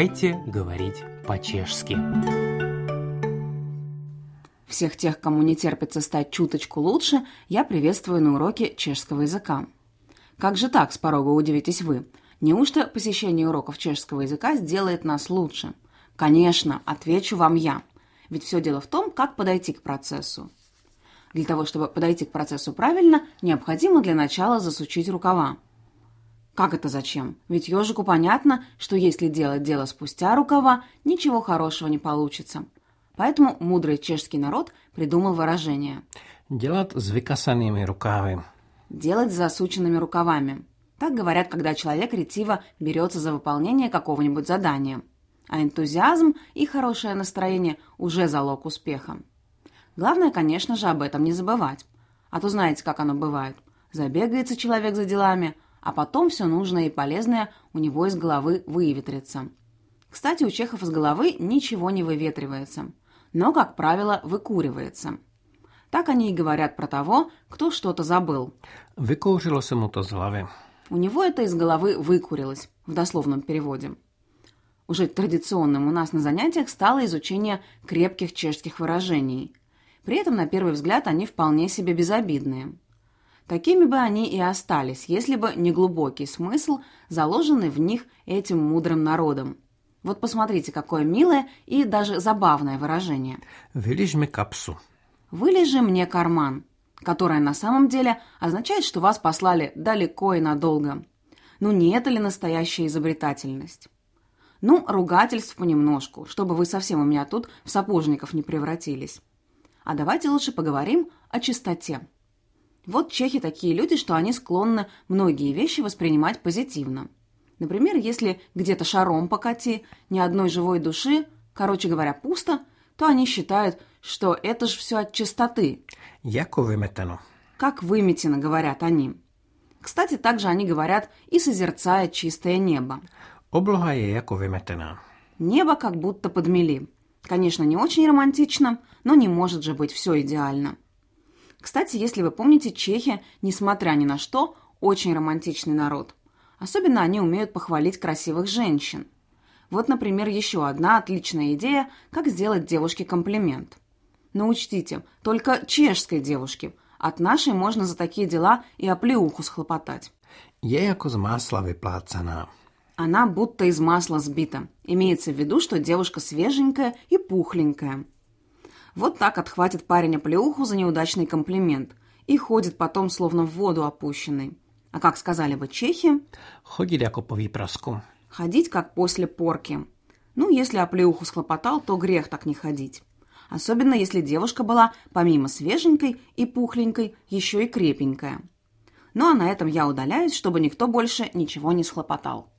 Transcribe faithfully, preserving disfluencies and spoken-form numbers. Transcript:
Давайте говорить по-чешски. Всех тех, кому не терпится стать чуточку лучше, я приветствую на уроке чешского языка. Как же так, с порога удивитесь вы? Неужто посещение уроков чешского языка сделает нас лучше? Конечно, отвечу вам я. Ведь все дело в том, как подойти к процессу. Для того, чтобы подойти к процессу правильно, необходимо для начала засучить рукава. Как это зачем? Ведь ежику понятно, что если делать дело спустя рукава, ничего хорошего не получится. Поэтому мудрый чешский народ придумал выражение Делать с выкасанными рукавами. «делать с засученными рукавами». Так говорят, когда человек ретиво берется за выполнение какого-нибудь задания. А энтузиазм и хорошее настроение уже залог успеха. Главное, конечно же, об этом не забывать. А то знаете, как оно бывает. Забегается человек за делами, а потом все нужное и полезное у него из головы выветрится. Кстати, у чехов из головы ничего не выветривается, но, как правило, выкуривается. Так они и говорят про того, кто что-то забыл. Выкурило се му то з глави. У него это из головы выкурилось, в дословном переводе. Уже традиционным у нас на занятиях стало изучение крепких чешских выражений. При этом, на первый взгляд, они вполне себе безобидные. Такими бы они и остались, если бы не глубокий смысл, заложенный в них этим мудрым народом. Вот посмотрите, какое милое и даже забавное выражение. Вылежь мне капсу. «Вылежи мне карман», которое на самом деле означает, что вас послали далеко и надолго. Ну не это ли настоящая изобретательность? Ну, ругательств понемножку, чтобы вы совсем у меня тут в сапожников не превратились. А давайте лучше поговорим о чистоте. Вот чехи такие люди, что они склонны многие вещи воспринимать позитивно. Например, если где-то шаром покати, ни одной живой души, короче говоря, пусто, то они считают, что это ж все от чистоты. Яко выметено. Как выметено, говорят они. Кстати, также они говорят и созерцая чистое небо. Облога je jako vymetená. Небо как будто подмели. Конечно, не очень романтично, но не может же быть все идеально. Кстати, если вы помните, чехи, несмотря ни на что, очень романтичный народ. Особенно они умеют похвалить красивых женщин. Вот, например, еще одна отличная идея, как сделать девушке комплимент. Но учтите, только чешской девушке. От нашей можно за такие дела и оплеуху схлопотать. Je jako z másla vyplácaná. Она будто из масла сбита. Имеется в виду, что девушка свеженькая и пухленькая. Вот так отхватит парень оплеуху за неудачный комплимент и ходит потом словно в воду опущенный. А как сказали бы чехи? Chodit jako po výprasku. Ходить как после порки. Ну, если оплеуху схлопотал, то грех так не ходить. Особенно, если девушка была, помимо свеженькой и пухленькой, еще и крепенькая. Ну, а на этом я удаляюсь, чтобы никто больше ничего не схлопотал.